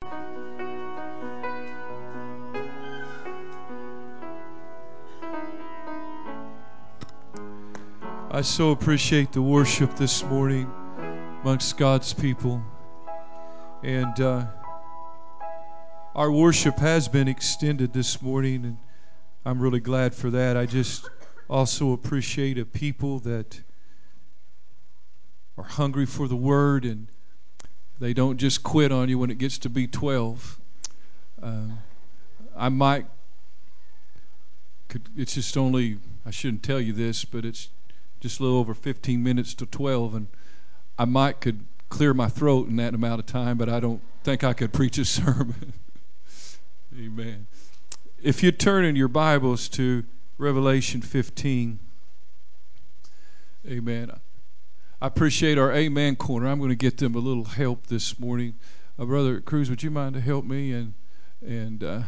I so appreciate the worship this morning amongst God's people. And our worship has been extended this morning, and I'm really glad for that. I just also appreciate a people that are hungry for the Word, and they don't just quit on you when it gets to be 12. It's just only, I shouldn't tell you this, but it's just a little over 15 minutes to 12, and I could clear my throat in that amount of time, but I don't think I could preach a sermon. Amen. If you turn in your Bibles to Revelation 15, amen. I appreciate our Amen Corner. I'm going to get them a little help this morning. Brother Cruz, would you mind to help me? And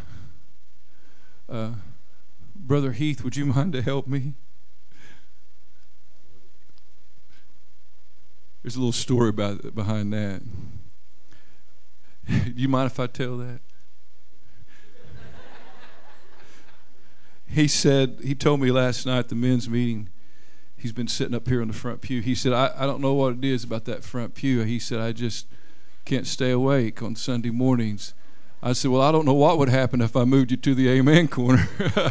Brother Heath, would you mind to help me? There's a little story behind that. Do you mind if I tell that? He told me last night at the men's meeting, he's been sitting up here on the front pew. He said, I don't know what it is about that front pew. He said, I just can't stay awake on Sunday mornings. I said, well, I don't know what would happen if I moved you to the Amen Corner.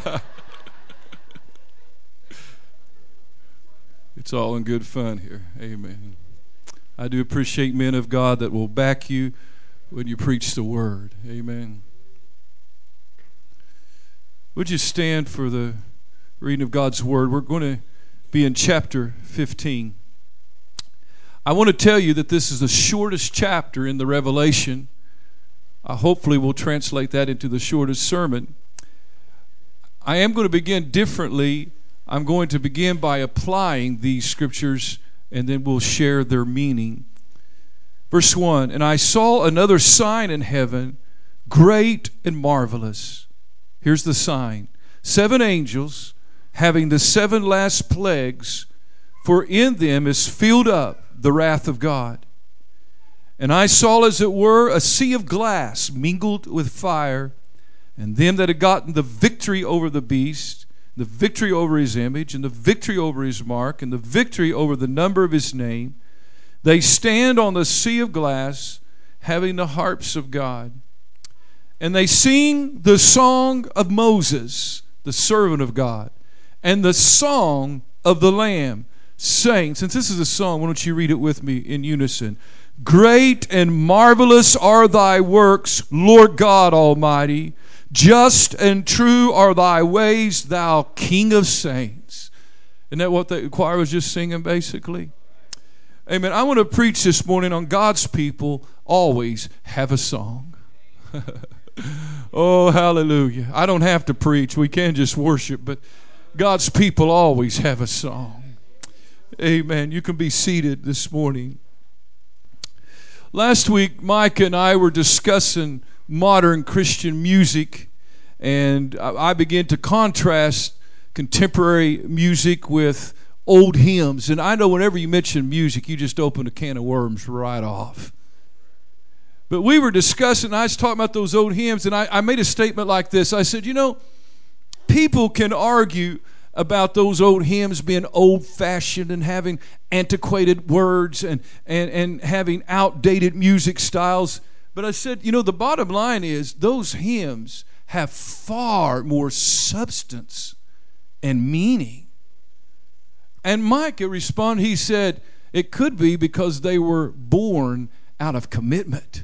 It's all in good fun here. Amen. I do appreciate men of God that will back you when you preach the Word. Amen. Would you stand for the reading of God's Word? We're going to be in chapter 15. I want to tell you that this is the shortest chapter in the Revelation. Hopefully we'll translate that into the shortest sermon. I am going to begin differently. I'm going to begin by applying these scriptures, and then we'll share their meaning. Verse 1, and I saw another sign in heaven, great and marvelous. Here's the sign. 7 angels having the 7 last plagues, for in them is filled up the wrath of God. And I saw as it were a sea of glass mingled with fire, and them that had gotten the victory over the beast, the victory over his image, and the victory over his mark, and the victory over the number of his name, they stand on the sea of glass, having the harps of God. And they sing the song of Moses, the servant of God, and the song of the Lamb, saying, since this is a song, why don't you read it with me in unison? Great and marvelous are thy works, Lord God Almighty. Just and true are thy ways, thou King of saints. Isn't that what the choir was just singing, basically? Amen. I want to preach this morning on God's people always have a song. Oh, hallelujah. I don't have to preach. We can just worship, but God's people always have a song. Amen. You can be seated this morning. Last week, Mike and I were discussing modern Christian music, and I began to contrast contemporary music with old hymns. And I know whenever you mention music, you just open a can of worms right off. But we were discussing, I was talking about those old hymns, and I made a statement like this. I said, people can argue about those old hymns being old-fashioned and having antiquated words and having outdated music styles. But I said, the bottom line is those hymns have far more substance and meaning. And Mike responded, he said, it could be because they were born out of commitment.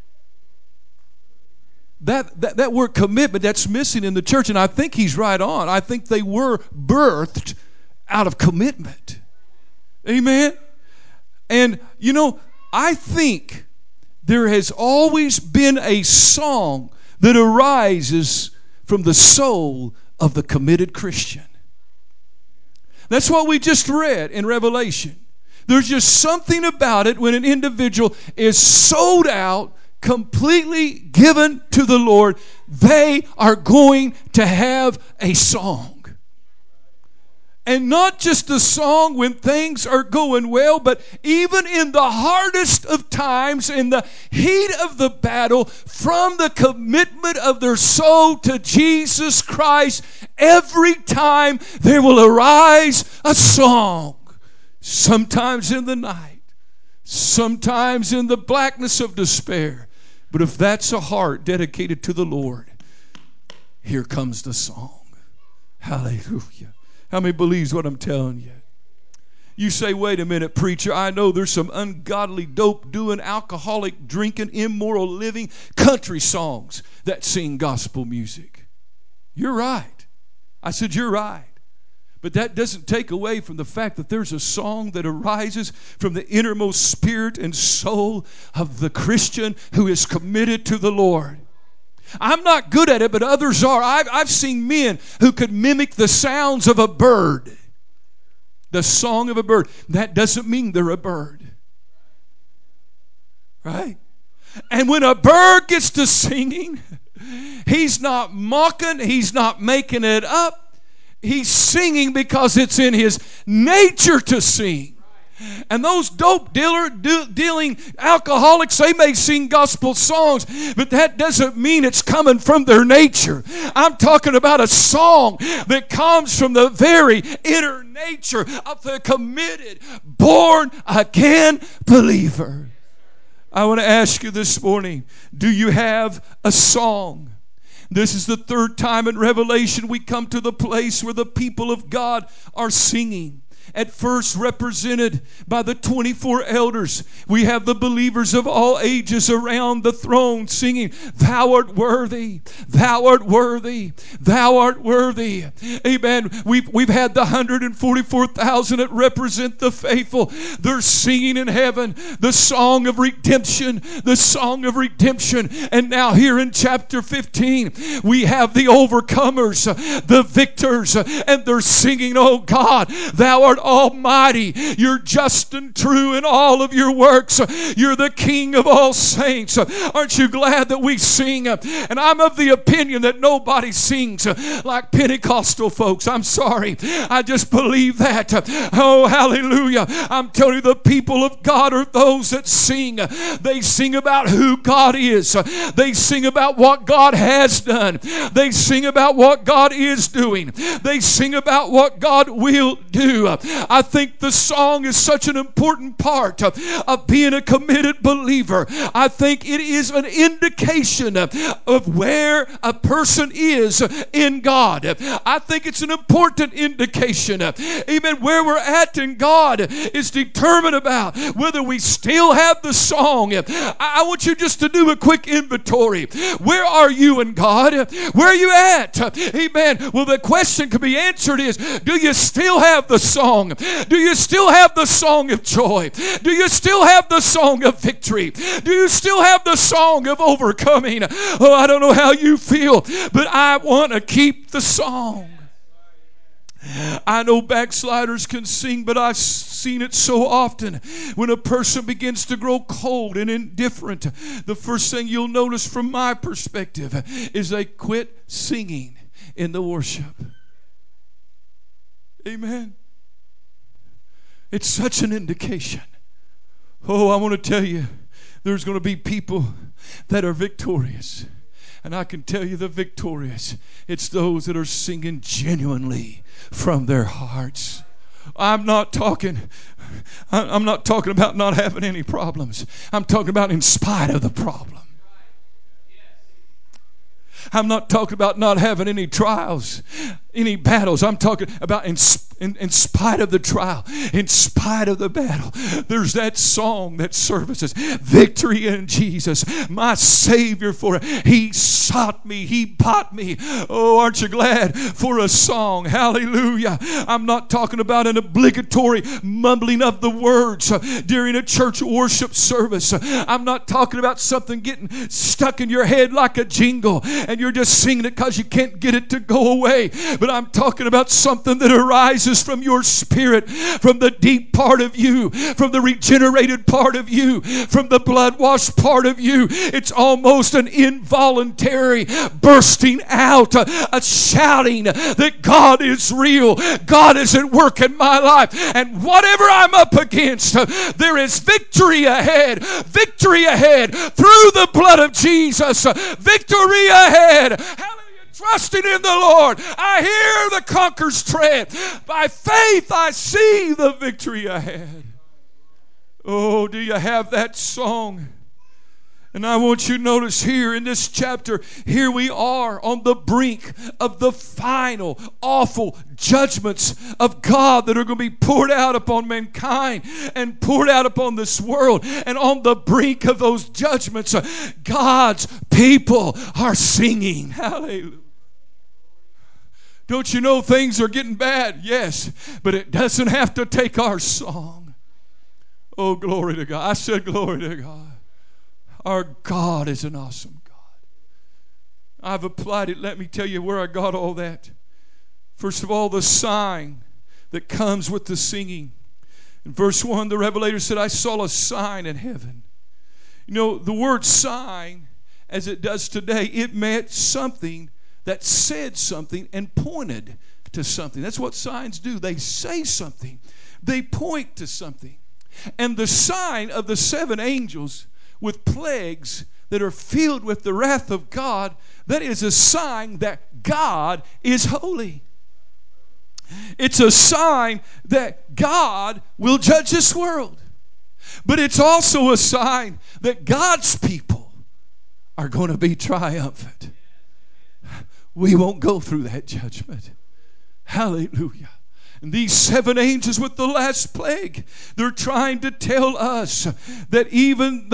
That word commitment, that's missing in the church, and I think he's right on. I think they were birthed out of commitment. Amen? And, I think there has always been a song that arises from the soul of the committed Christian. That's what we just read in Revelation. There's just something about it when an individual is sold out, completely given to the Lord, they are going to have a song. And not just a song when things are going well, but even in the hardest of times, in the heat of the battle, from the commitment of their soul to Jesus Christ, every time there will arise a song. Sometimes in the night, sometimes in the blackness of despair. But if that's a heart dedicated to the Lord, here comes the song. Hallelujah. How many believes what I'm telling you? You say, wait a minute, preacher, I know there's some ungodly, dope-doing, alcoholic, drinking, immoral living country songs that sing gospel music. You're right. I said, you're right. But that doesn't take away from the fact that there's a song that arises from the innermost spirit and soul of the Christian who is committed to the Lord. I'm not good at it, but others are. I've seen men who could mimic the sounds of a bird. The song of a bird. That doesn't mean they're a bird. Right? And when a bird gets to singing, he's not mocking, he's not making it up. He's singing because it's in his nature to sing. And those dealing alcoholics, they may sing gospel songs, but that doesn't mean it's coming from their nature. I'm talking about a song that comes from the very inner nature of the committed, born again believer. I want to ask you this morning, do you have a song? This is the third time in Revelation we come to the place where the people of God are singing. At first represented by the 24 elders. We have the believers of all ages around the throne singing, Thou art worthy, Thou art worthy, Thou art worthy. Amen. We've had the 144,000 that represent the faithful. They're singing in heaven the song of redemption, the song of redemption. And now here in chapter 15, we have the overcomers, the victors, and they're singing, oh God, Thou art almighty. You're just and true in all of your works. You're the King of all saints. Aren't you glad that we sing? And I'm of the opinion that nobody sings like Pentecostal folks. I'm sorry. I just believe that. Oh, hallelujah. I'm telling you, the people of God are those that sing. They sing about who God is. They sing about what God has done. They sing about what God is doing. They sing about what God will do. I think the song is such an important part of being a committed believer. I think it is an indication of where a person is in God. I think it's an important indication. Even where we're at in God is determined about whether we still have the song. I want you just to do a quick inventory. Where are you in God? Where are you at? Amen. Well, the question can be answered is, do you still have the song? Do you still have the song of joy? Do you still have the song of victory? Do you still have the song of overcoming? Oh, I don't know how you feel, but I want to keep the song. I know backsliders can sing, but I've seen it so often. When a person begins to grow cold and indifferent, the first thing you'll notice from my perspective is they quit singing in the worship. Amen. It's such an indication. Oh, I want to tell you, there's going to be people that are victorious. And I can tell you the victorious. It's those that are singing genuinely from their hearts. I'm not talking about not having any problems. I'm talking about in spite of the problem. I'm not talking about not having any trials, any battles. I'm talking about in spite of the trial, in spite of the battle. There's that song that services victory in Jesus, my Savior. For He sought me, He bought me. Oh, aren't you glad for a song? Hallelujah. I'm not talking about an obligatory mumbling of the words during a church worship service. I'm not talking about something getting stuck in your head like a jingle and you're just singing it because you can't get it to go away. but I'm talking about something that arises from your spirit, from the deep part of you, from the regenerated part of you, from the blood-washed part of you. It's almost an involuntary bursting out, a shouting that God is real. God is at work in my life. And whatever I'm up against, there is victory ahead. Victory ahead through the blood of Jesus. Victory ahead. Hallelujah. Trusting in the Lord, I hear the conqueror's tread. By faith, I see the victory ahead. Oh, do you have that song? And I want you to notice here in this chapter, here we are on the brink of the final, awful judgments of God that are going to be poured out upon mankind and poured out upon this world. And on the brink of those judgments, God's people are singing. Hallelujah. Don't you know things are getting bad? Yes, but it doesn't have to take our song. Oh, glory to God. I said glory to God. Our God is an awesome God. I've applied it. Let me tell you where I got all that. First of all, the sign that comes with the singing. In verse 1, the Revelator said, I saw a sign in heaven. You know, the word sign, as it does today, it meant something that said something and pointed to something. That's what signs do. They say something. They point to something. And the sign of the seven angels with plagues that are filled with the wrath of God, that is a sign that God is holy. It's a sign that God will judge this world. But it's also a sign that God's people are going to be triumphant. We won't go through that judgment. Hallelujah. And these seven angels with the last plague, they're trying to tell us that even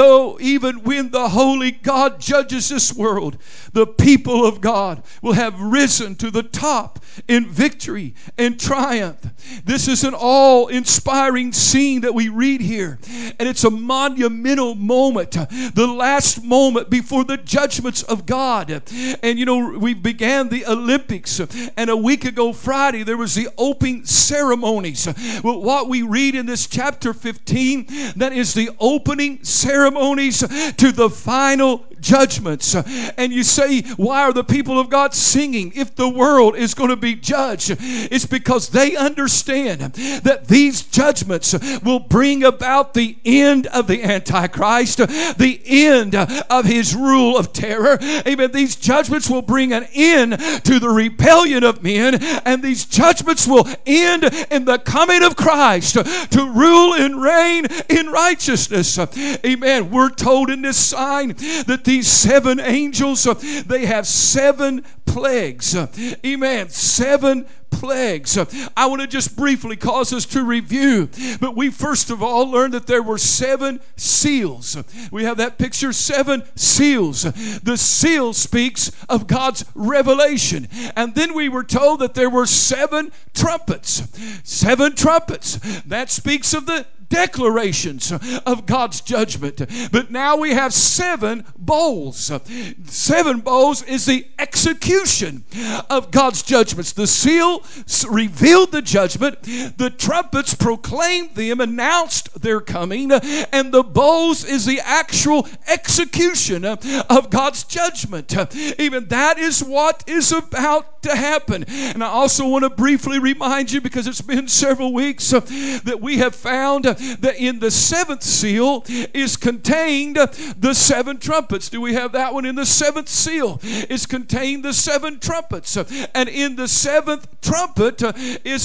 when the holy God judges this world, the people of God will have risen to the top in victory and triumph. This is an all-inspiring scene that we read here. And it's a monumental moment, the last moment before the judgments of God. And you know, we began the Olympics, and a week ago Friday there was the opening ceremonies. Well, what we read in this chapter 15, that is the opening ceremonies to the final judgments. And you say, why are the people of God singing if the world is going to be judged? It's because they understand that these judgments will bring about the end of the Antichrist, the end of his rule of terror. Amen. These judgments will bring an end to the rebellion of men, and these judgments will end in the coming of Christ to rule and reign in righteousness. Amen. We're told in this sign that these seven angels, they have seven plagues. Amen. Seven plagues. I want to just briefly cause us to review. But we first of all learned that there were seven seals. We have that picture, seven seals. The seal speaks of God's revelation. And then we were told that there were seven trumpets. Seven trumpets. That speaks of the declarations of God's judgment. But now we have seven bowls. Seven bowls is the execution of God's judgments. The seal revealed the judgment. The trumpets proclaimed them, announced their coming. And the bowls is the actual execution of God's judgment. Even that is what is about to happen. And I also want to briefly remind you, because it's been several weeks, that we have found that in the seventh seal is contained the seven trumpets. Do we have that one? In the seventh seal is contained the seven trumpets. And in the seventh trumpet is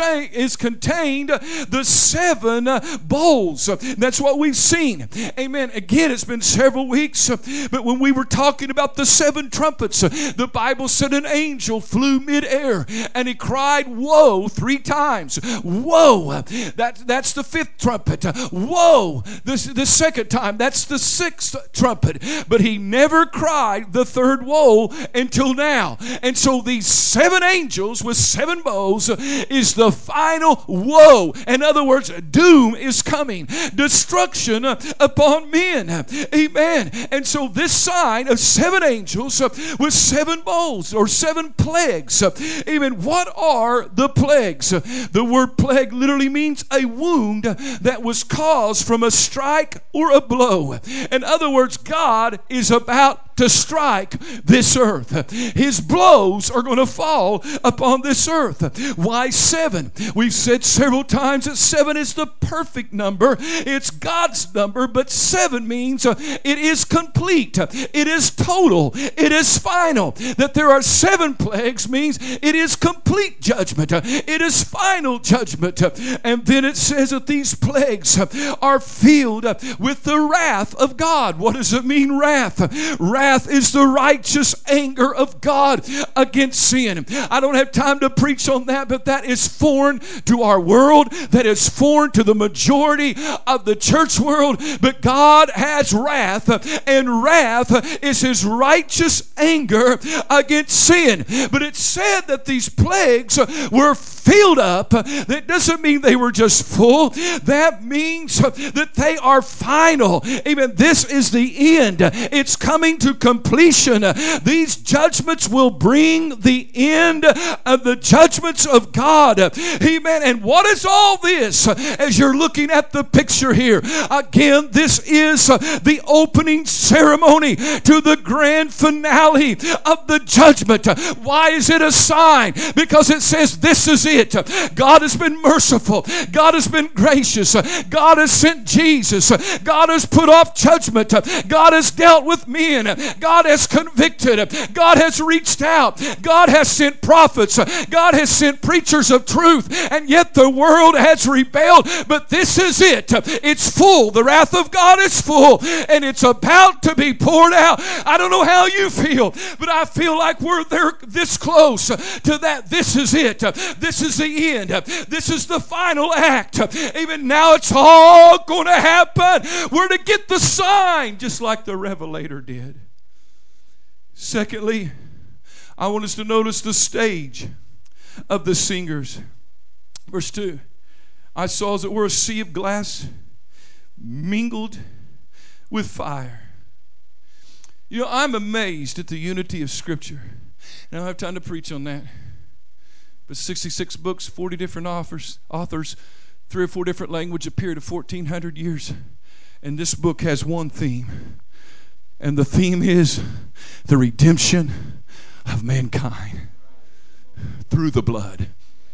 contained the seven bowls. That's what we've seen. Amen. Again, it's been several weeks, but when we were talking about the seven trumpets, the Bible said an angel flew midair and he cried, woe, 3 times. Woe. That's the fifth trumpet. Woe! The second time, that's the sixth trumpet. But he never cried the third woe until now. And so these seven angels with seven bowls is the final woe. In other words, doom is coming. Destruction upon men. Amen. And so this sign of seven angels with seven bowls or seven plagues. Amen. What are the plagues? The word plague literally means a wound that was caused from a strike or a blow. In other words, God is about to strike this earth. His blows are going to fall upon this earth. Why seven? We've said several times that seven is the perfect number. It's God's number, but seven means it is complete. It is total. It is final. That there are seven plagues means it is complete judgment. It is final judgment. And then it says that these plagues are filled with the wrath of God. What does it mean, wrath? Wrath is the righteous anger of God against sin. I don't have time to preach on that, but that is foreign to our world. That is foreign to the majority of the church world. But God has wrath, and wrath is His righteous anger against sin. But it said that these plagues were filled up. That doesn't mean they were just full. That means that they are final. Amen. This is the end. It's coming to completion. These judgments will bring the end of the judgments of God. Amen. And what is all this as you're looking at the picture here? Again, this is the opening ceremony to the grand finale of the judgment. Why is it a sign? Because it says this is it. God has been merciful. God has been gracious. God has sent Jesus. God has put off judgment. God has dealt with men. God has convicted. God has reached out. God has sent prophets. God has sent preachers of truth. And yet the world has rebelled. But this is it. It's full. The wrath of God is full. And it's about to be poured out. I don't know how you feel, but I feel like we're there this close to that. This is it. This is the end. This is the final act. Even now it's all going to happen. We're to get the sign just like the Revelator did. Secondly, I want us to notice the stage of the singers. Verse 2. I saw as it were a sea of glass mingled with fire. You know, I'm amazed at the unity of Scripture. And I don't have time to preach on that. But 66 books, 40 different authors, 3 or 4 different languages, a period of 1,400 years. And this book has one theme. And the theme is the redemption of mankind through the blood.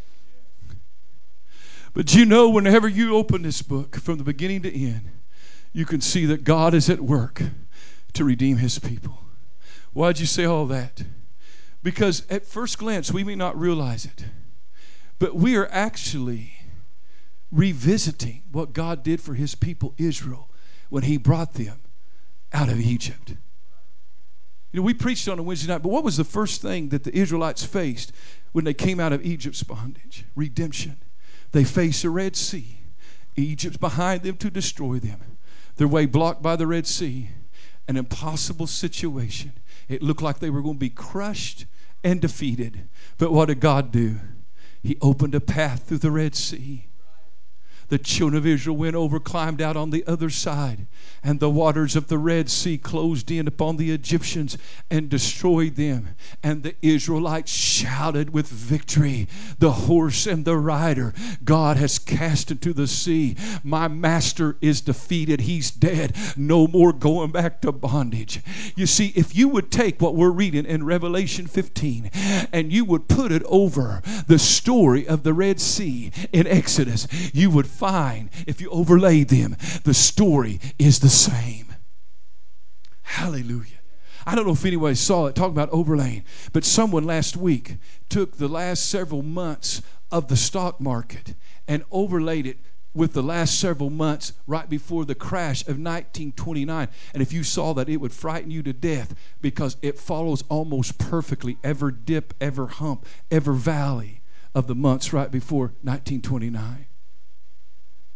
But you know, whenever you open this book from the beginning to end, you can see that God is at work to redeem His people. Why'd you say all that? Because at first glance, we may not realize it, but we are actually revisiting what God did for His people Israel when He brought them out of Egypt. You know, we preached on a Wednesday night, but what was the first thing that the Israelites faced when they came out of Egypt's bondage? Redemption. They faced the Red Sea. Egypt's behind them to destroy them. Their way blocked by the Red Sea. An impossible situation. It looked like they were going to be crushed and defeated. But what did God do? He opened a path through the Red Sea. The children of Israel went over, climbed out on the other side, and the waters of the Red Sea closed in upon the Egyptians and destroyed them. And the Israelites shouted with victory. The horse and the rider God has cast into the sea. My master is defeated. He's dead. No more going back to bondage. You see, if you would take what we're reading in Revelation 15 and you would put it over the story of the Red Sea in Exodus, you would find, if you overlay them, the story is the same. Hallelujah. I don't know if anybody saw it, talking about overlaying, but someone last week took the last several months of the stock market and overlaid it with the last several months right before the crash of 1929. And if you saw that, it would frighten you to death because it follows almost perfectly every dip, every hump, every valley of the months right before 1929.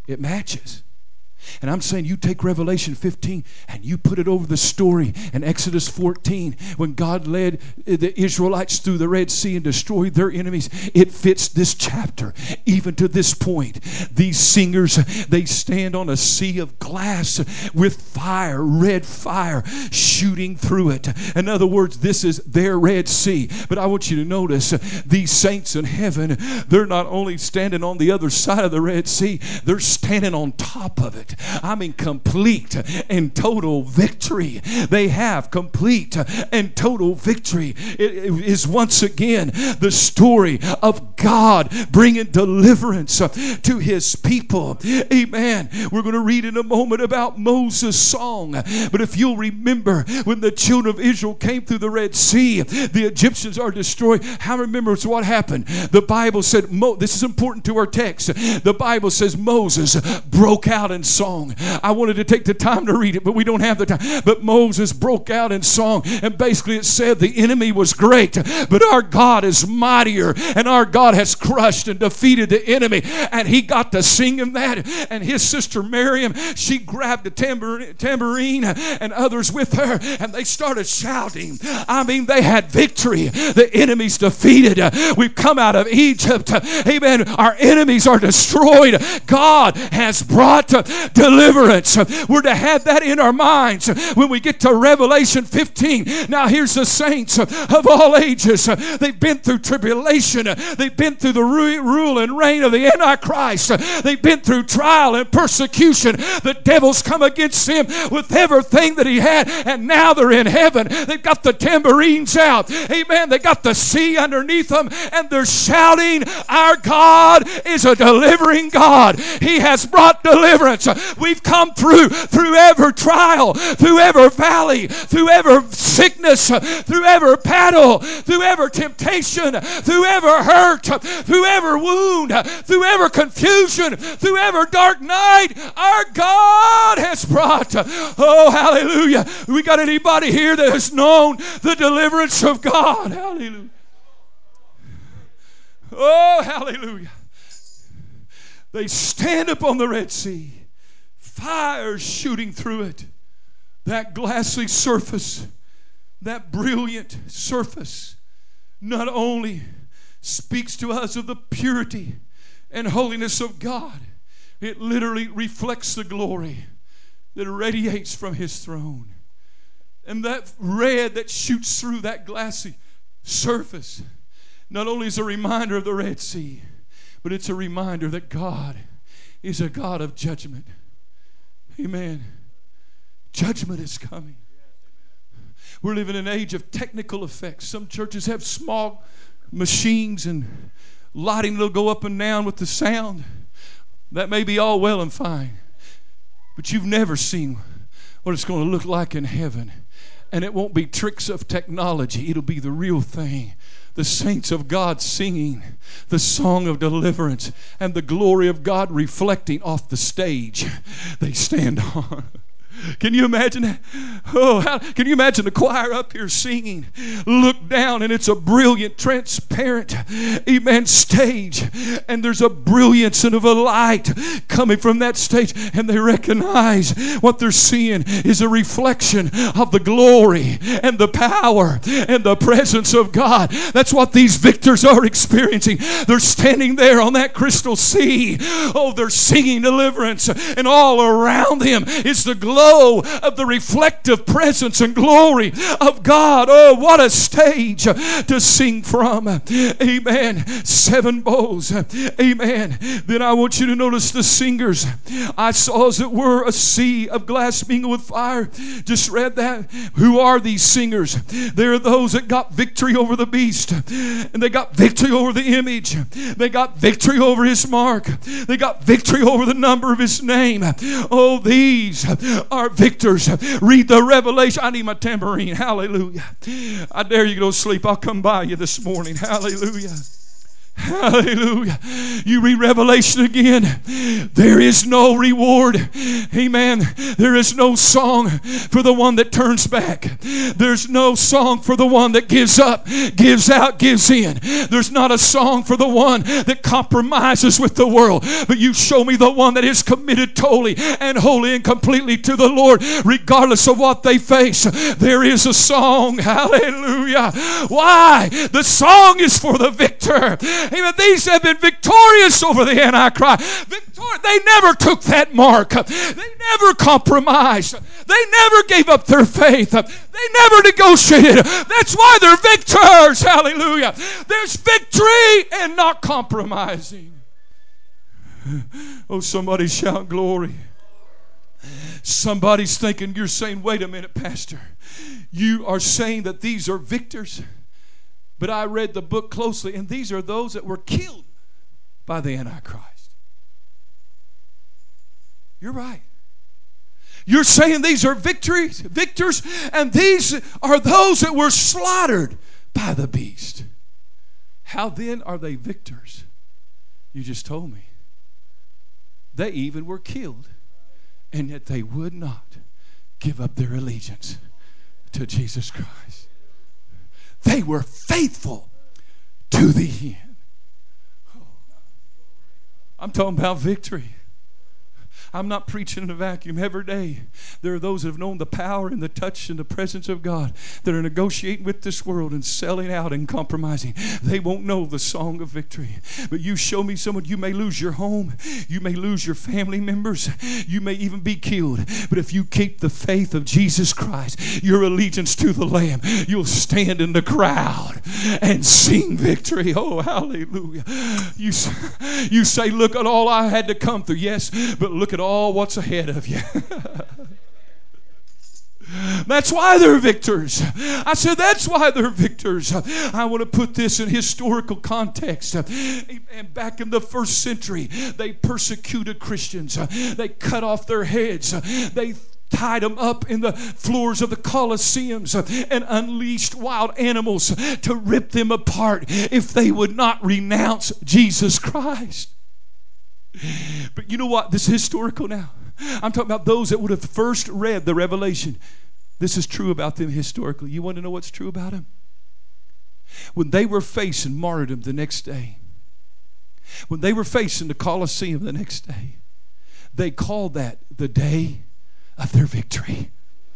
It matches. And I'm saying you take Revelation 15 and you put it over the story in Exodus 14 when God led the Israelites through the Red Sea and destroyed their enemies. It fits this chapter. Even to this point, these singers, they stand on a sea of glass with fire, red fire, shooting through it. In other words, this is their Red Sea. But I want you to notice these saints in heaven, they're not only standing on the other side of the Red Sea, they're standing on top of it. I mean, complete and total victory. They have complete and total victory. It is once again the story of God bringing deliverance to his people. Amen. We're going to read in a moment about Moses' song. But if you'll remember, when the children of Israel came through the Red Sea, the Egyptians are destroyed. How remembers what happened? The Bible said, this is important to our text. The Bible says Moses broke out in song. I wanted to take the time to read it, but we don't have the time. But Moses broke out in song, and basically it said the enemy was great, but our God is mightier, and our God has crushed and defeated the enemy. And he got to singing that, and his sister Miriam, she grabbed a tambourine and others with her, and they started shouting. I mean, they had victory. The enemy's defeated. We've come out of Egypt. Amen. Our enemies are destroyed. God has brought deliverance. We're to have that in our minds when we get to Revelation 15. Now here's the saints of all ages. They've been through tribulation. They've been through the rule and reign of the Antichrist. They've been through trial and persecution. The devil's come against them with everything that he had, and now they're in heaven. They've got the tambourines out. Amen. They got the sea underneath them, and they're shouting, our God is a delivering God. He has brought deliverance. We've come through every trial, through every valley, through every sickness, through every battle, through every temptation, through every hurt, through every wound, through every confusion, through every dark night. Our God has brought. Oh, hallelujah. We got anybody here that has known the deliverance of God? Hallelujah. Oh, hallelujah. They stand up on the Red Sea. Fire shooting through it. That glassy surface, that brilliant surface, not only speaks to us of the purity and holiness of God, it literally reflects the glory that radiates from his throne. And that red that shoots through that glassy surface not only is a reminder of the Red Sea, but it's a reminder that God is a God of judgment. Amen. Judgment is coming. We're living in an age of technical effects. Some churches have small machines and lighting that'll go up and down with the sound. That may be all well and fine, but you've never seen what it's going to look like in heaven. And it won't be tricks of technology. It'll be the real thing. The saints of God singing the song of deliverance, and the glory of God reflecting off the stage they stand on. Can you imagine that? Oh, can you imagine the choir up here singing? Look down, and it's a brilliant, transparent, amen, stage. And there's a brilliance and of a light coming from that stage. And they recognize what they're seeing is a reflection of the glory and the power and the presence of God. That's what these victors are experiencing. They're standing there on that crystal sea. Oh, they're singing deliverance. And all around them is the glow of the reflective presence and glory of God. Oh, what a stage to sing from. Amen. 7 bowls. Amen. Then I want you to notice the singers. I saw as it were a sea of glass mingled with fire. Just read that. Who are these singers? They're those that got victory over the beast. And they got victory over the image. They got victory over his mark. They got victory over the number of his name. Oh, these are victors. Read the Revelation. I need my tambourine. Hallelujah. I dare you to go to sleep. I'll come by you this morning. Hallelujah. Hallelujah. You read Revelation again. There is no reward. Amen. There is no song for the one that turns back. There's no song for the one that gives up, gives out, gives in. There's not a song for the one that compromises with the world. But you show me the one that is committed totally and wholly and completely to the Lord, regardless of what they face. There is a song. Hallelujah. Why? The song is for the victor. Amen. These have been victorious over the Antichrist. They never took that mark. They never compromised. They never gave up their faith. They never negotiated. That's why they're victors. Hallelujah. There's victory and not compromising. Oh, somebody shout glory. Somebody's thinking, you're saying, wait a minute, Pastor. You are saying that these are victors. But I read the book closely, and these are those that were killed by the Antichrist. You're right. You're saying these are victors, and these are those that were slaughtered by the beast. How then are they victors? You just told me. They even were killed, and yet they would not give up their allegiance to Jesus Christ. They were faithful to the end. I'm talking about victory. I'm not preaching in a vacuum. Every day there are those that have known the power and the touch and the presence of God that are negotiating with this world and selling out and compromising. They won't know the song of victory. But you show me someone, you may lose your home. You may lose your family members. You may even be killed. But if you keep the faith of Jesus Christ, your allegiance to the Lamb, you'll stand in the crowd and sing victory. Oh, hallelujah. You say, look at all I had to come through. Yes, but look at all what's ahead of you. That's why they're victors. I said that's why they're victors. I want to put this in historical context. And back in the first century, they persecuted Christians. They cut off their heads. They tied them up in the floors of the Colosseums and unleashed wild animals to rip them apart if they would not renounce Jesus Christ. But you know what? This is historical now. I'm talking about those that would have first read the Revelation. This is true about them historically. You want to know what's true about them? When they were facing martyrdom the next day, when they were facing the Colosseum the next day, they called that the day of their victory.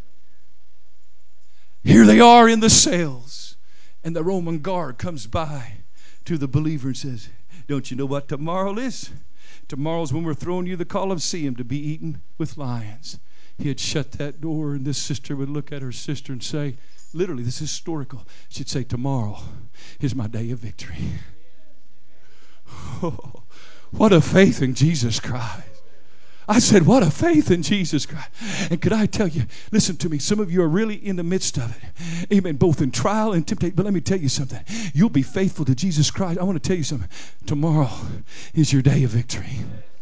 Here they are in the cells, and the Roman guard comes by to the believer and says, don't you know what tomorrow is? Tomorrow's when we're throwing you the Colosseum to be eaten with lions. He had shut that door, and this sister would look at her sister and say, literally, this is historical. She'd say, tomorrow is my day of victory. Oh, what a faith in Jesus Christ. I said, what a faith in Jesus Christ. And could I tell you, listen to me, some of you are really in the midst of it. Amen. Both in trial and temptation. But let me tell you something. You'll be faithful to Jesus Christ. I want to tell you something. Tomorrow is your day of victory.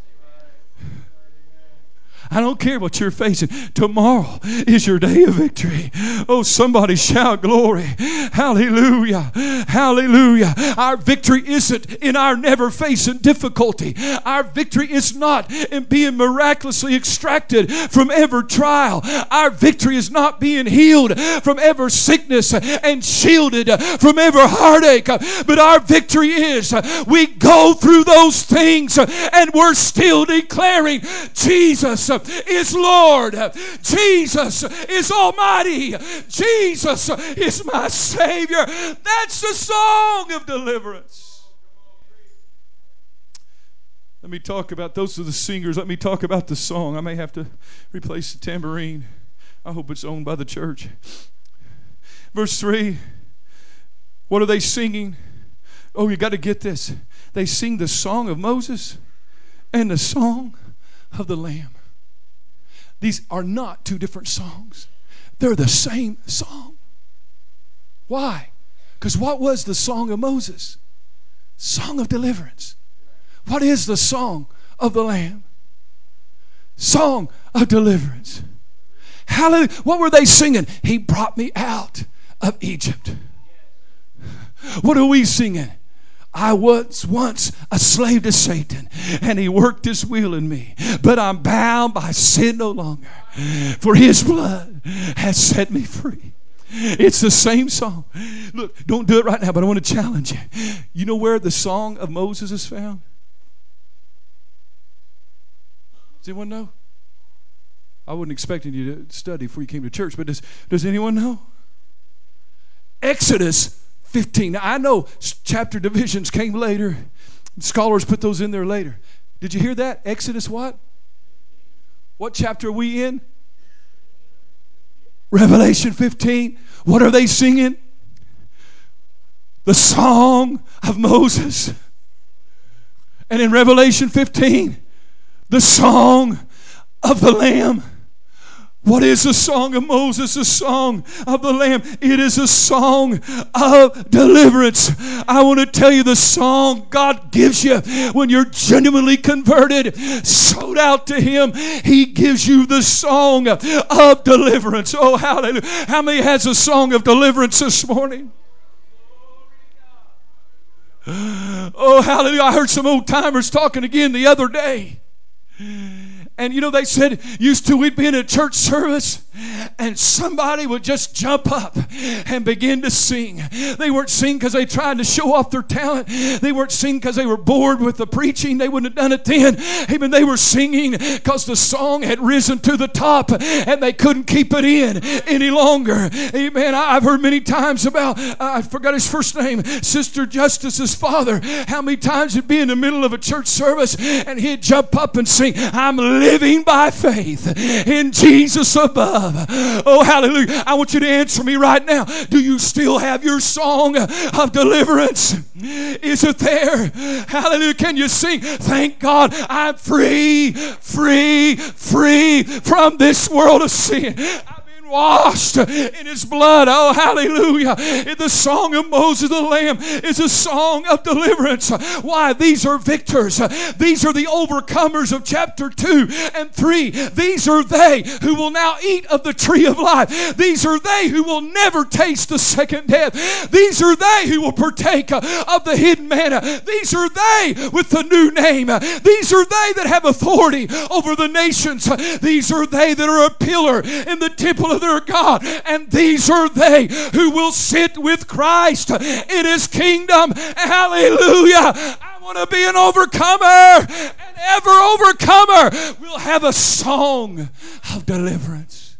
I don't care what you're facing. Tomorrow is your day of victory. Oh, somebody shout glory. Hallelujah. Hallelujah. Our victory isn't in our never facing difficulty. Our victory is not in being miraculously extracted from every trial. Our victory is not being healed from every sickness and shielded from every heartache. But our victory is we go through those things and we're still declaring Jesus is Lord. Jesus is Almighty. Jesus is my Savior. That's the song of deliverance. Let me talk about, those are the singers. Let me talk about the song. I may have to replace the tambourine. I hope it's owned by the church. Verse 3. What are they singing? Oh, you got to get this. They sing the song of Moses and the song of the Lamb. These are not two different songs. They're the same song. Why? Because what was the song of Moses? Song of deliverance. What is the song of the Lamb? Song of deliverance. Hallelujah. What were they singing? He brought me out of Egypt. What are we singing? I was once a slave to Satan, and he worked his will in me. But I'm bound by sin no longer, for his blood has set me free. It's the same song. Look, don't do it right now, but I want to challenge you. You know where the song of Moses is found? Does anyone know? I wasn't expecting you to study before you came to church, but does anyone know? Exodus 15. Now, I know chapter divisions came later. Scholars put those in there later. Did you hear that? Exodus what? What chapter are we in? Revelation 15. What are they singing? The song of Moses. And in Revelation 15, the song of the Lamb. What is the song of Moses? The song of the Lamb. It is a song of deliverance. I want to tell you the song God gives you when you're genuinely converted, sold out to Him. He gives you the song of deliverance. Oh, hallelujah. How many has a song of deliverance this morning? Oh, hallelujah. I heard some old timers talking again the other day. And you know, they said, used to we'd be in a church service and somebody would just jump up and begin to sing. They weren't singing because they tried to show off their talent. They weren't singing because they were bored with the preaching. They wouldn't have done it then. Even they were singing because the song had risen to the top and they couldn't keep it in any longer. Amen. I've heard many times about, I forgot his first name, Sister Justice's father. How many times he'd be in the middle of a church service and he'd jump up and sing, I'm living by faith in Jesus above. Oh, hallelujah. I want you to answer me right now. Do you still have your song of deliverance? Is it there? Hallelujah. Can you sing? Thank God I'm free, free, free from this world of sin. Washed in His blood. Oh, hallelujah. The song of Moses the Lamb is a song of deliverance. Why? These are victors. These are the overcomers of chapter 2 and 3. These are they who will now eat of the tree of life. These are they who will never taste the second death. These are they who will partake of the hidden manna. These are they with the new name. These are they that have authority over the nations. These are they that are a pillar in the temple of their God. And these are they who will sit with Christ in His kingdom. Hallelujah. I want to be an overcomer, and ever overcomer will have a song of deliverance.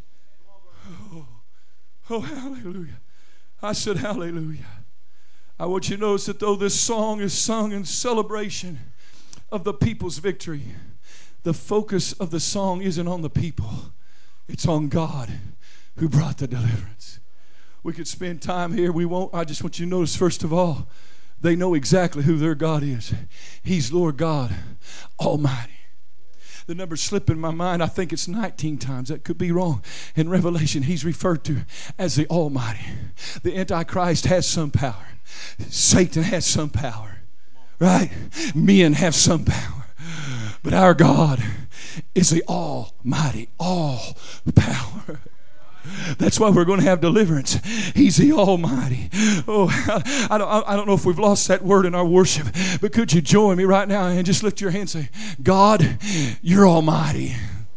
Oh, hallelujah. I said hallelujah. I want you to notice that though this song is sung in celebration of the people's victory, the focus of the song isn't on the people. It's on God who brought the deliverance. We could spend time here. We won't. I just want you to notice, first of all, they know exactly who their God is. He's Lord God Almighty. The number slipped in my mind. I think it's 19 times. That could be wrong. In Revelation, He's referred to as the Almighty. The Antichrist has some power. Satan has some power. Right? Men have some power. But our God is the Almighty, all power. That's why we're going to have deliverance. He's the Almighty. Oh, I don't know if we've lost that word in our worship, but could you join me right now and just lift your hand and say, God, you're Almighty.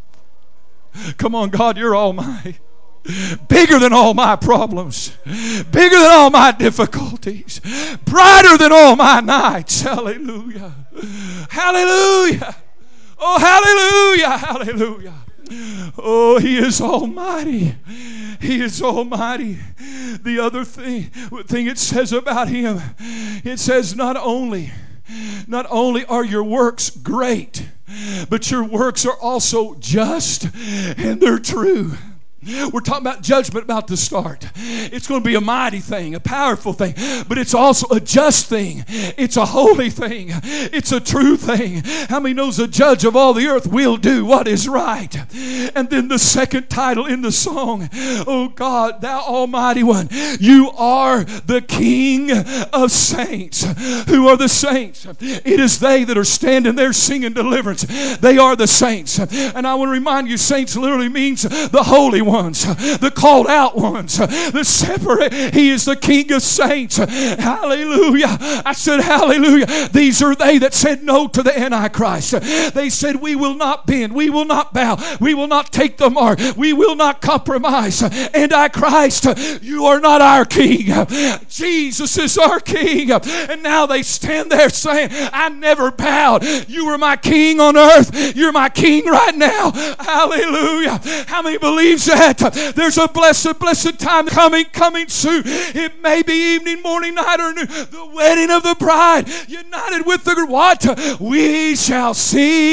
Come on, God, you're Almighty. Bigger than all my problems, bigger than all my difficulties, brighter than all my nights. Hallelujah. Hallelujah. Oh, hallelujah. Hallelujah. Oh, He is Almighty. He is Almighty. The other thing it says about Him, it says not only are your works great, but your works are also just and they're true. We're talking about judgment about to start. It's going to be a mighty thing, a powerful thing, but it's also a just thing. It's a holy thing. It's a true thing. How many knows the judge of all the earth will do what is right? And then the second title in the song, oh God, Thou Almighty One, You are the King of saints. Who are the saints? It is they that are standing there singing deliverance. They are the saints. And I want to remind you, saints literally means the Holy One. ones, the called out ones, the separate. He is the King of saints. Hallelujah. I said, hallelujah. These are they that said no to the Antichrist. They said, we will not bend. We will not bow. We will not take the mark. We will not compromise. Antichrist, you are not our king. Jesus is our king. And now they stand there saying, I never bowed. You were my king on earth. You're my king right now. Hallelujah. How many believes that? There's a blessed time coming soon. It may be evening, morning, night, or noon. The wedding of the bride united with the what? We shall see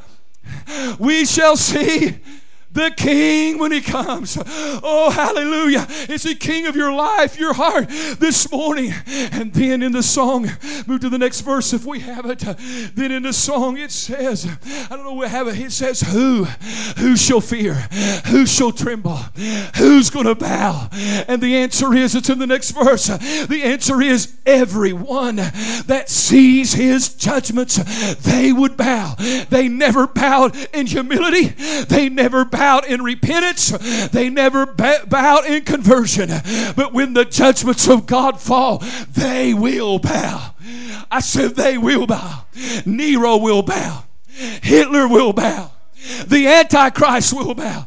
the King when He comes. Oh, hallelujah. Is He King of your life, your heart this morning? And then in the song, move to the next verse if we have it. Then in the song it says, I don't know if we have it. It says, who shall fear? Who shall tremble? Who's going to bow? And the answer is, it's in the next verse. The answer is everyone that sees His judgments, they would bow. They never bowed in humility. They never bowed in repentance. They never bowed in conversion. But when the judgments of God fall, they will bow. I said they will bow. Nero will bow. Hitler will bow. The Antichrist will bow.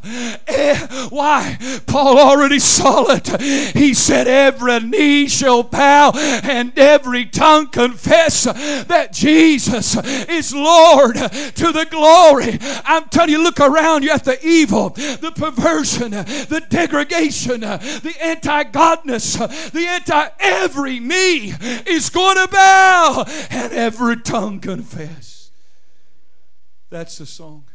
Why? Paul already saw it. He said every knee shall bow and every tongue confess that Jesus is Lord to the glory. I'm telling you, look around you at the evil, the perversion, the degradation, the anti-godness, every knee is going to bow and every tongue confess. That's the song.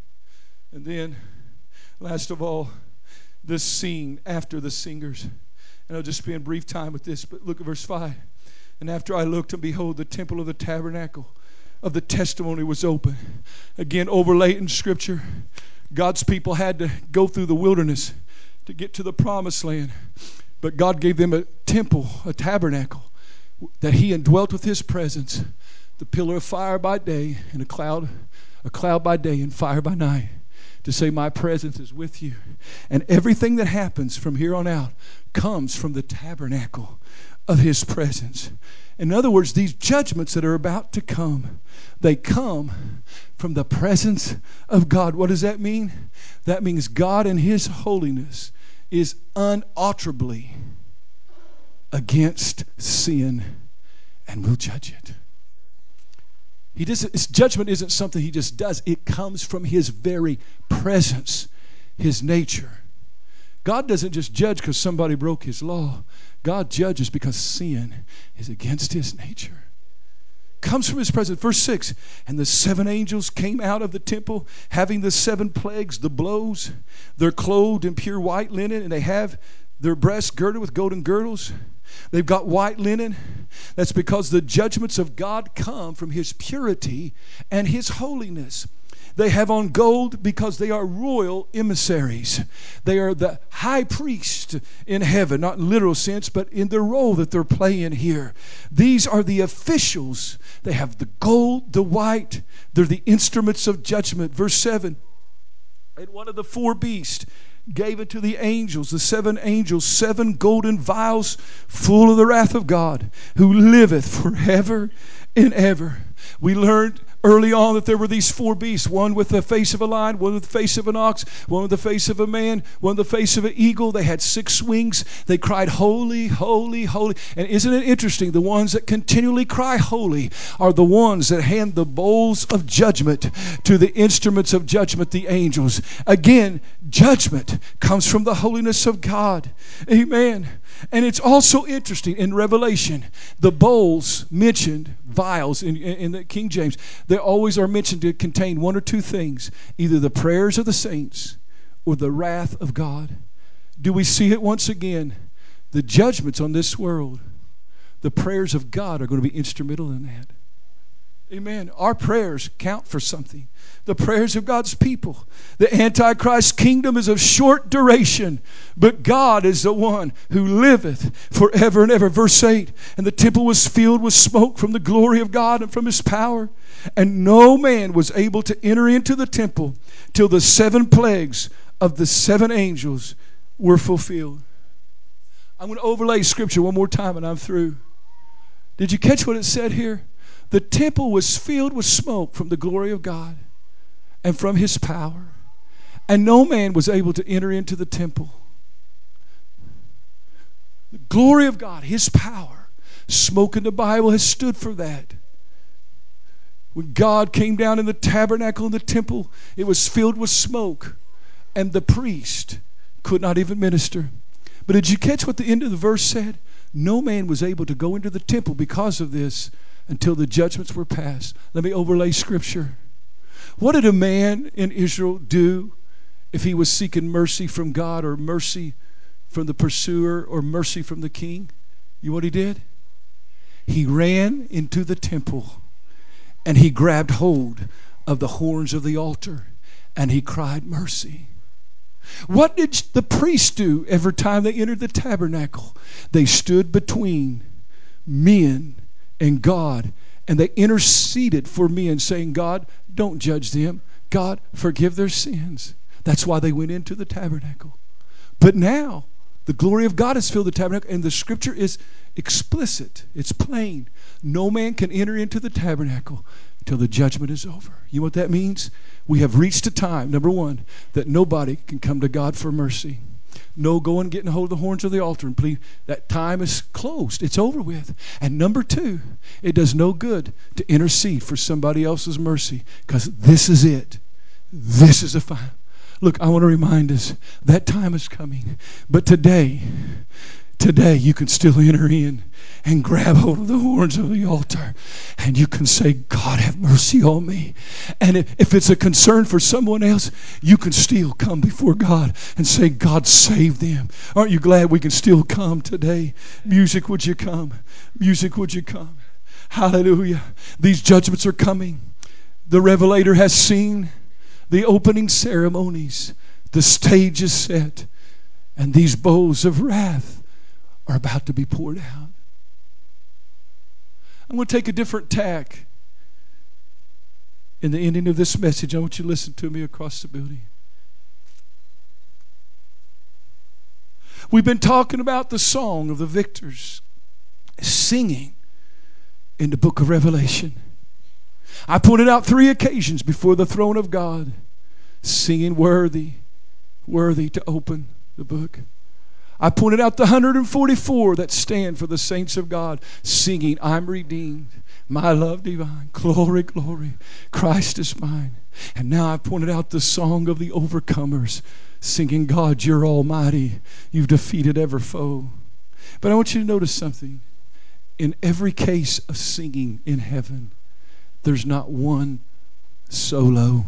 And then, last of all, this scene after the singers. And I'll just spend brief time with this, but look at verse 5. And after I looked, and behold, the temple of the tabernacle of the testimony was open. Again, overlaid in Scripture, God's people had to go through the wilderness to get to the promised land. But God gave them a temple, a tabernacle, that He indwelt with His presence. The pillar of fire by day and a cloud by day and fire by night. To say my presence is with you. And everything that happens from here on out comes from the tabernacle of His presence. In other words, these judgments that are about to come, they come from the presence of God. What does that mean? That means God in His holiness is unalterably against sin and will judge it. His judgment isn't something He just does. It comes from His very presence, His nature. God doesn't just judge because somebody broke His law. God judges because sin is against His nature. Comes from His presence. Verse 6, and the 7 angels came out of the temple, having the 7 plagues, the blows. They're clothed in pure white linen, and they have their breasts girded with golden girdles. They've got white linen. That's because the judgments of God come from His purity and His holiness. They have on gold because they are royal emissaries. They are the high priest in heaven, not in literal sense, but in the role that they're playing here. These are the officials. They have the gold, the white. They're the instruments of judgment. Verse 7, and one of the 4 beasts gave it to the angels, the 7 angels, 7 golden vials full of the wrath of God, who liveth forever and ever. We learned early on that there were these 4 beasts, one with the face of a lion, one with the face of an ox, one with the face of a man, one with the face of an eagle. They had 6 wings. They cried, holy, holy, holy. And isn't it interesting? The ones that continually cry holy are the ones that hand the bowls of judgment to the instruments of judgment, the angels. Again, judgment comes from the holiness of God. Amen. And it's also interesting in Revelation, the bowls mentioned, vials in the King James, they always are mentioned to contain 1 or 2 things, either the prayers of the saints or the wrath of God. Do we see it once again? The judgments on this world, the prayers of God are going to be instrumental in that. Amen. Our prayers count for something. The prayers of God's people. The Antichrist kingdom is of short duration, but God is the one who liveth forever and ever. Verse 8, and the temple was filled with smoke from the glory of God and from His power. And no man was able to enter into the temple till the 7 plagues of the 7 angels were fulfilled. I'm going to overlay scripture one more time and I'm through. Did you catch what it said here? The temple was filled with smoke from the glory of God and from his power. And no man was able to enter into the temple. The glory of God, his power. Smoke in the Bible has stood for that. When God came down in the tabernacle in the temple, it was filled with smoke. And the priest could not even minister. But did you catch what the end of the verse said? No man was able to go into the temple because of this until the judgments were passed. Let me overlay scripture. What did a man in Israel do if he was seeking mercy from God or mercy from the pursuer or mercy from the king? You know what he did? He ran into the temple and he grabbed hold of the horns of the altar and he cried mercy. What did the priests do every time they entered the tabernacle? They stood between men and God, and they interceded for men, saying, God, don't judge them. God, forgive their sins. That's why they went into the tabernacle. But now, the glory of God has filled the tabernacle, and the scripture is explicit. It's plain. No man can enter into the tabernacle till the judgment is over. You know what that means? We have reached a time, number one, that nobody can come to God for mercy. No going getting hold of the horns of the altar and plead. That time is closed. It's over with. And number two, it does no good to intercede for somebody else's mercy because this is it. This is a final. Look, I want to remind us that time is coming. But today you can still enter in and grab hold of the horns of the altar and you can say, God, have mercy on me. And if it's a concern for someone else, you can still come before God and say, God, save them. Aren't you glad we can still come today? Music, would you come? Music, would you come? Hallelujah. These judgments are coming. The Revelator has seen the opening ceremonies. The stage is set. And these bowls of wrath are about to be poured out. I'm going to take a different tack in the ending of this message. I want you to listen to me across the building. We've been talking about the song of the victors singing in the book of Revelation. I pointed out 3 occasions before the throne of God, singing worthy to open the book. I pointed out the 144 that stand for the saints of God, singing, I'm redeemed, my love divine, glory, glory, Christ is mine. And now I pointed out the song of the overcomers, singing, God, you're almighty, you've defeated every foe. But I want you to notice something. In every case of singing in heaven, there's not one solo.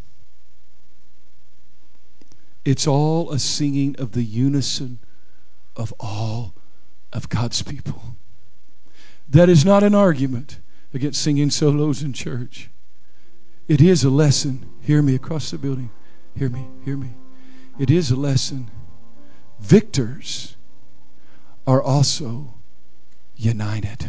It's all a singing of the unison of all of God's people. That is not an argument against singing solos in church. It is a lesson. Hear me across the building. Hear me. It is a lesson. Victors are also united.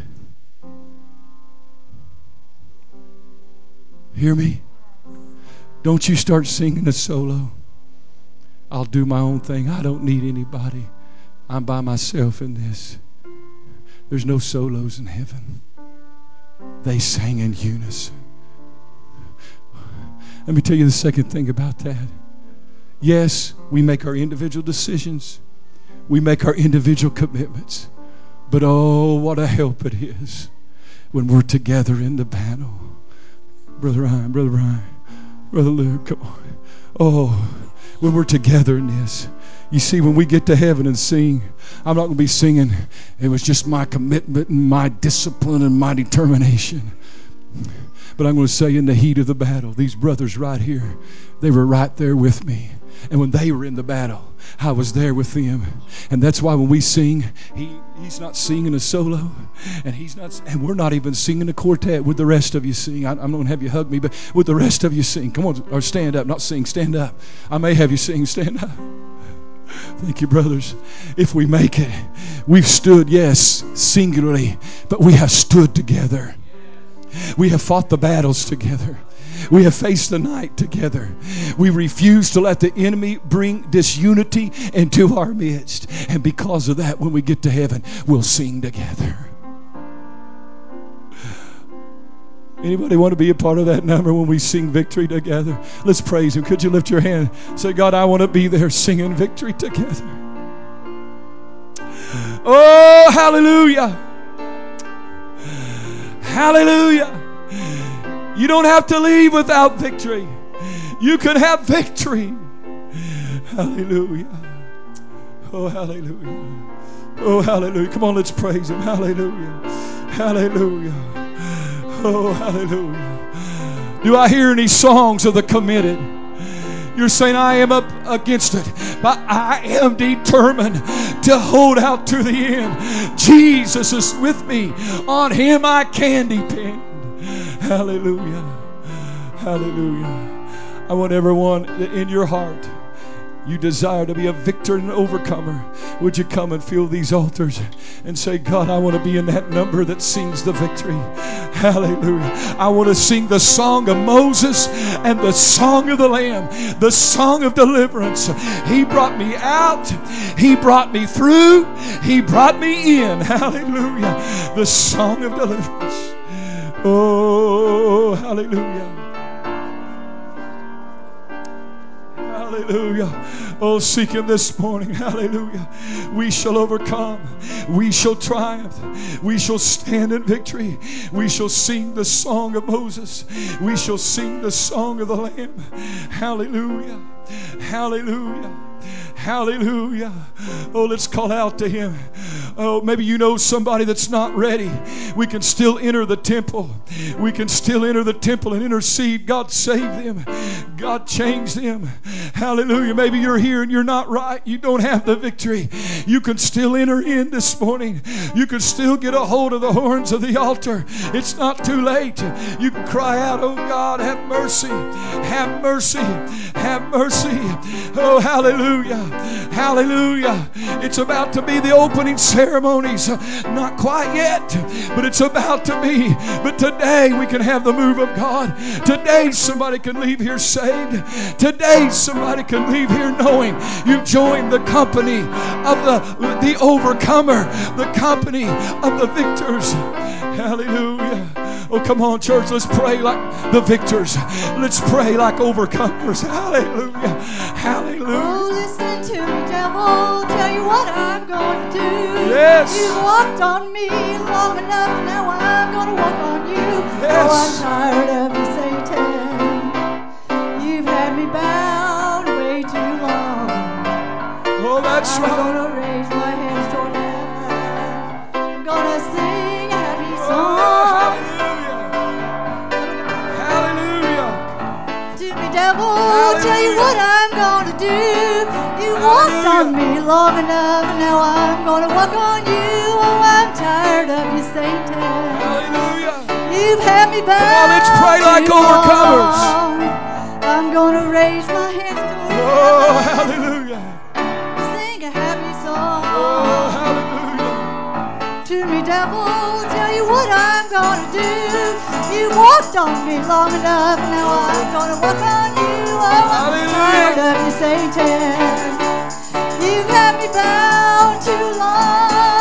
Hear me? Don't you start singing a solo. I'll do my own thing. I don't need anybody. I'm by myself in this. There's no solos in heaven. They sang in unison. Let me tell you the second thing about that. Yes, we make our individual decisions. We make our individual commitments. But oh, what a help it is when we're together in the battle. Brother Ryan, Brother Luke, come on. Oh, when we're together in this. You see, when we get to heaven and sing, I'm not going to be singing, it was just my commitment and my discipline and my determination. But I'm going to say, in the heat of the battle, these brothers right here, they were right there with me. And when they were in the battle, I was there with them. And that's why when we sing, he's not singing a solo, and we're not even singing a quartet. With the rest of you sing. I'm not going to have you hug me, but with the rest of you sing. Come on, or stand up, not sing, stand up. I may have you sing, stand up. Thank you, brothers. If we make it, we've stood, yes, singularly, but we have stood together. We have fought the battles together. We have faced the night together. We refuse to let the enemy bring disunity into our midst. And because of that, when we get to heaven, we'll sing together. Anybody want to be a part of that number when we sing victory together? Let's praise Him. Could you lift your hand? Say, God, I want to be there singing victory together. Oh, hallelujah. Hallelujah. You don't have to leave without victory. You can have victory. Hallelujah. Oh, hallelujah. Oh, hallelujah. Come on, let's praise Him. Hallelujah. Hallelujah. Oh, hallelujah. Do I hear any songs of the committed? You're saying, I am up against it, but I am determined to hold out to the end. Jesus is with me. On Him I can depend. Hallelujah. Hallelujah. I want everyone in your heart, you desire to be a victor and an overcomer, would you come and fill these altars and say, God, I want to be in that number that sings the victory. Hallelujah. I want to sing the song of Moses and the song of the Lamb, the song of deliverance. He brought me out. He brought me through. He brought me in. Hallelujah. The song of deliverance. Oh, hallelujah. Hallelujah. Oh, seek Him this morning. Hallelujah. We shall overcome. We shall triumph. We shall stand in victory. We shall sing the song of Moses. We shall sing the song of the Lamb. Hallelujah. Hallelujah. Hallelujah. Oh, let's call out to Him. Oh, maybe you know somebody that's not ready. We can still enter the temple. We can still enter the temple and intercede. God save them. God change them. Hallelujah. Maybe you're here and you're not right. You don't have the victory. You can still enter in this morning. You can still get a hold of the horns of the altar. It's not too late. You can cry out, oh God, have mercy. Have mercy. Have mercy. Oh, hallelujah. Hallelujah. It's about to be the opening ceremonies. Not quite yet, but it's about to be. But today we can have the move of God. Today somebody can leave here saved. Today somebody can leave here knowing you've joined the company of the overcomer, the company of the victors. Hallelujah. Oh, come on, church. Let's pray like the victors. Let's pray like overcomers. Hallelujah. Hallelujah. Oh, listen to me, devil. Tell you what I'm going to do. Yes. You walked on me long enough. Now I'm going to walk on you. Yes. Oh, I'm tired of you, Satan. You've had me bound way too long. Oh, that's right. I'm going to raise my hands toward heaven. I'm going to sing a happy song. Oh, hallelujah. Hallelujah. To me, devil, tell you what I'm going to do. You walked on me long enough, and now I'm going to walk on you. Oh, I'm tired of you, Satan. Hallelujah. You've had me bound. Come on, let's pray like overcomers. I'm going to raise my hands to you. Oh, hallelujah. Sing a happy song. Oh, hallelujah. To me, devil, tell you what I'm going to do. You walked on me long enough, now I'm going to walk on you. Oh, I'm tired of you, Satan. You've had me bound too long.